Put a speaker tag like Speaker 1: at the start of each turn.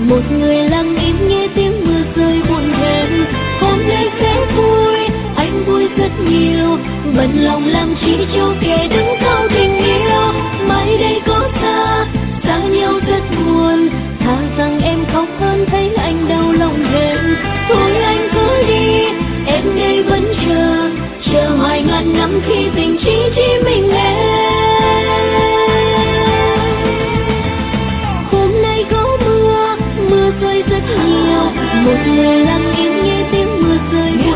Speaker 1: một người lặng im nghe tiếng mưa rơi buồn thêm. Hôm nay sẽ vui, anh vui rất nhiều, bận lòng làm chi cho kẻ đứng sau tình yêu. Mai đây có xa, xa nhau rất buồn, thà rằng em khóc hơn thấy anh đau lòng thêm. Thôi anh cứ đi, em đây vẫn chờ, chờ hoài ngàn năm khi tình chỉ mình em. Hôm nay có mưa, mưa rơi rất nhiều, một người lặng im nghe tiếng mưa rơi.